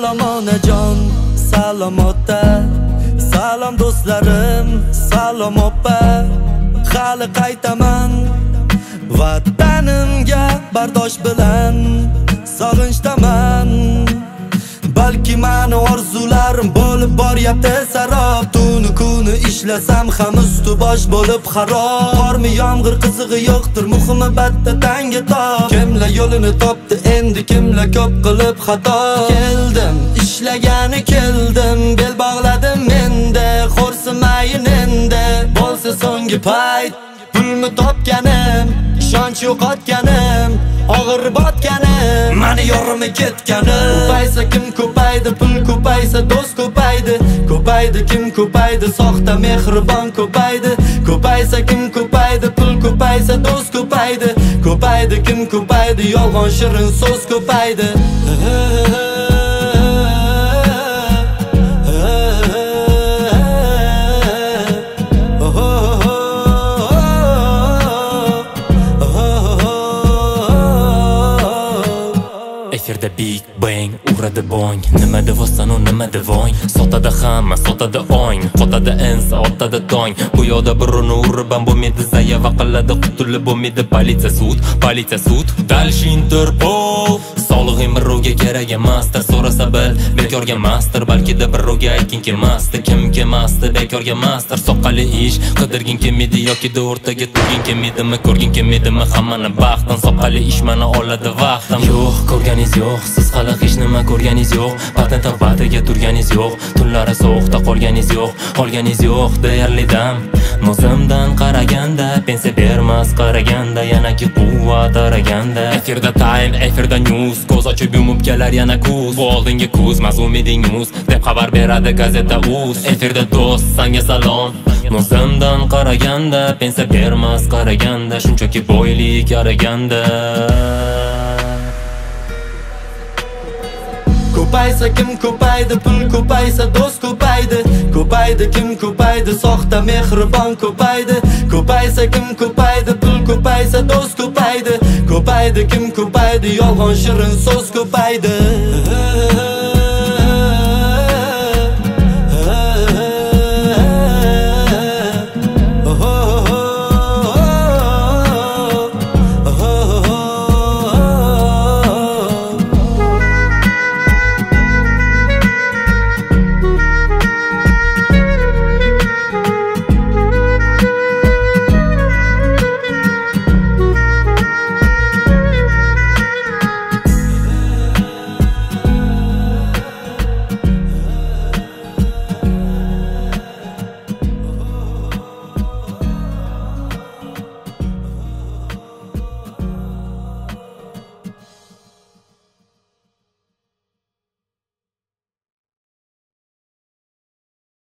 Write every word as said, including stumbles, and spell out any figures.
Salom onajon, salom ota, salom do'stlarim, salom opa. Hali qaytaman vatanimga bardosh bilan, sog'inchdaman. Balki mani orzularim bo'lib boryapti sarob. Tuni kuni ishlasam ham usti bosh bo'lib xarob. Qormi yomg'ir qizig'i yo'qdir, muhimi batta tanga top. Kimlar yo'lini topdi, endi kimlar ko'p qilib xato. Keldim, ishlagani keldim, bel bog'ladim menda. Xo'rsimayin endi, bo'lsa so'nggi payt. Pulni topganim, ishonch yo'qotganim, og'ir botganim, mani yorimi ketganim. Ko'paysa kim ko'paydi, pul ko'paysa do'st ko'paydi. Ko'paydi kim ko'paydi, soxta mehribon ko'paydi. Ko'paysa kim ko'paydi, pul ko'paysa do'st ko'paydi. Ko'paydi kim ko'paydi, yolg'on shirin so'z ko'paydi. Efirda Big Bang uradi bong. Nima devostan u nima devong. Sotada hamma, sotada ong, qotada ensa, otada tong. Bu yoqda birini uribam bo'lmaydi, zayeva qiladi, qutulib bo'lmaydi. Politsiya sud, politsiya sud, dalshi Interpol. Sog'lig'im birovga kerak emasdir, so'rasa bil, bekorga emasdir. Balkida birovga aytgin kelmasdi, kim kelmasdi, bekorga emasdir. Soqqali ish qidirgin kelmaydi yoki o'rtaga turgin kelmaydimi, ko'rgin kelmaydimi hammani baxtdan. Soqqali ish mana oladi vaqtim. Yo'q, ko'rganingiz yo'q, siz hali hech nima ko'rganingiz yo'q. Patent batiga turganingiz yo'q, tunlari sovuqda qolganingiz yo'q, qolganingiz yo'q deyarli dam. Nozimdan qaraganda, pensiya bermas qaraganda, yanaki quvvat araganda. Efirda time, efirda news, ko'z ochib yumib kelar yana kuz. Bu oldingi kuz, mazmumiding news deb xabar beradi gazeta uz. Efirda do'st, sanga salom. Nozimdan qaraganda, pensiya bermas qaraganda, shunchaki boylik araganda. Ko'paysa kim ko'paydi, pul ko'paysa do'st ko'paydi. Ko'paydi kim ko'paydi, soxta mehribon ko'paydi. Ko'paysa kim ko'paydi, pul ko'paysa do'st ko'paydi. Ko'paydi kim ko'paydi, yolg'on shirin so'z ko'paydi.